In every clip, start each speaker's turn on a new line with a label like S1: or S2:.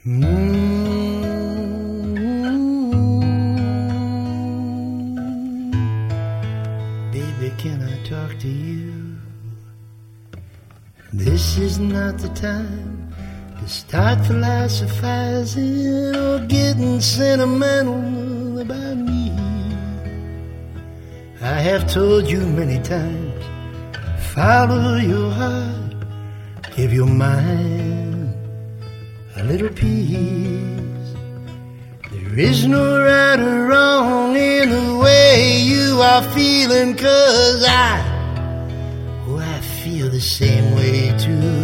S1: Baby, can I talk to you? This is not the time to start philosophizing or getting sentimental about me. I have told you many times, follow your heart, give your mind a little peace. There is no right or wrong in the way you are feeling, 'cause I feel the same way too.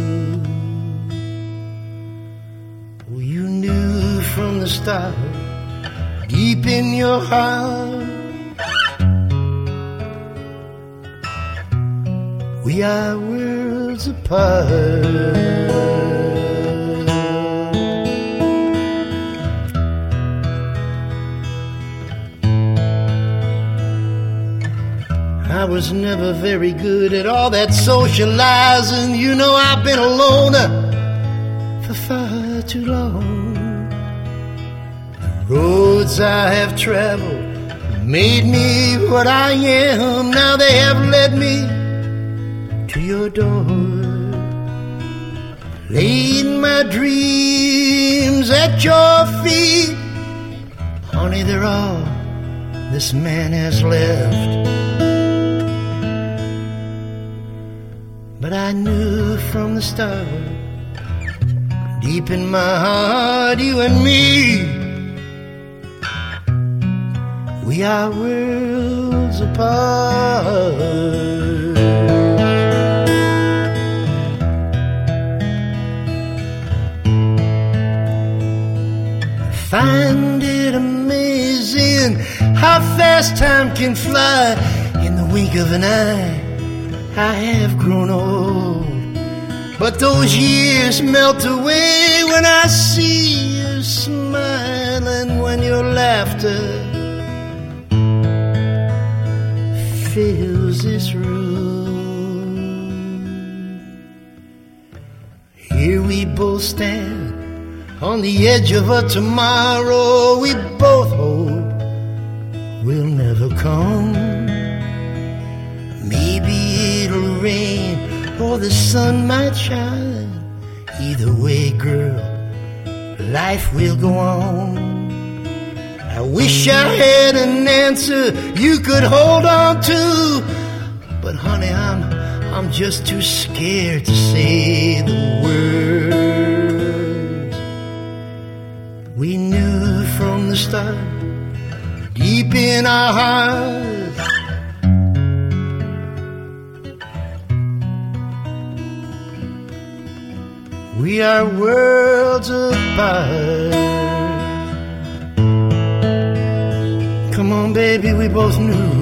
S1: Oh, you knew from the start, deep in your heart, we are worlds apart. I was never very good at all that socializing. You know I've been a loner for far too long. The roads I have traveled made me what I am. Now they have led me to your door, laid my dreams at your feet. Honey, they're all this man has left. But I knew from the start, deep in my heart, you and me, we are worlds apart. I find it amazing how fast time can fly. In the wink of an eye, I have grown old, but those years melt away when I see you smiling, when your laughter fills this room. Here we both stand on the edge of a tomorrow we both hope will never come. Maybe it'll rain or the sun might shine. Either way, girl, life will go on. I wish I had an answer you could hold on to, but honey, I'm just too scared to say the words. We knew from the start, deep in our hearts, we are worlds apart. Come on, baby, we both knew